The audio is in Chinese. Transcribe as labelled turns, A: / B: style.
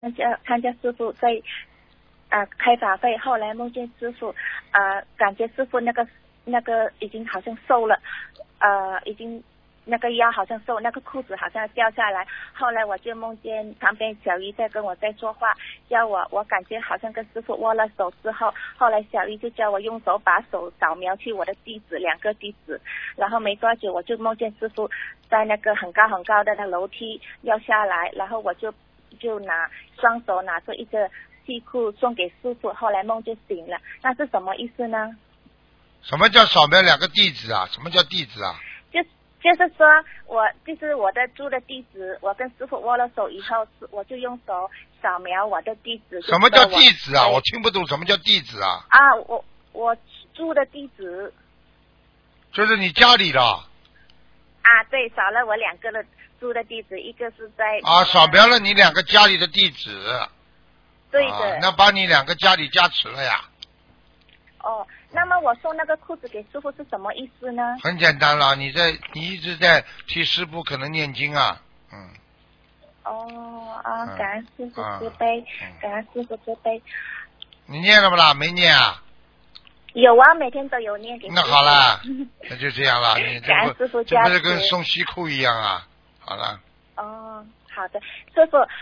A: 参加师傅在开法会，后来梦见师傅感觉师傅那个已经好像瘦了，已经那个腰好像瘦，那个裤子好像掉下来。后来我就梦见旁边小姨在跟我在说话，叫我感觉好像跟师傅握了手之后，后来小姨就叫我用手把手扫描去我的地址2个地址，然后没多久我就梦见师傅在那个很高很高的那楼梯要下来，然后我就双手拿着一个西裤送给师傅，后来梦就醒了，那是什么意思呢？
B: 什么叫扫描2个地址啊？什么叫地址啊？
A: 就是说就是我的住的地址，我跟师傅握了手以后，我就用手扫描我的地址。
B: 什么叫地址啊？我听不懂什么叫地址啊？
A: 我住的地址
B: 就是你家里的。
A: 对，扫了我2个的住的地址，一个是在
B: 扫描了你2个家里的地址。
A: 对的。
B: 那把你2个家里加持了呀。
A: 那么我送那个裤子给师傅是什么意思呢？
B: 很简单了，你一直在替师傅可能念经啊。
A: 感恩师傅慈悲，感恩师傅慈悲。
B: 你念了不啦？没念啊？
A: 有啊，每天都有念给师傅。
B: 那好了，那就这样了。你
A: 感恩师傅加持，
B: 这不是跟送西裤一样啊？好了。
A: 好的，师傅，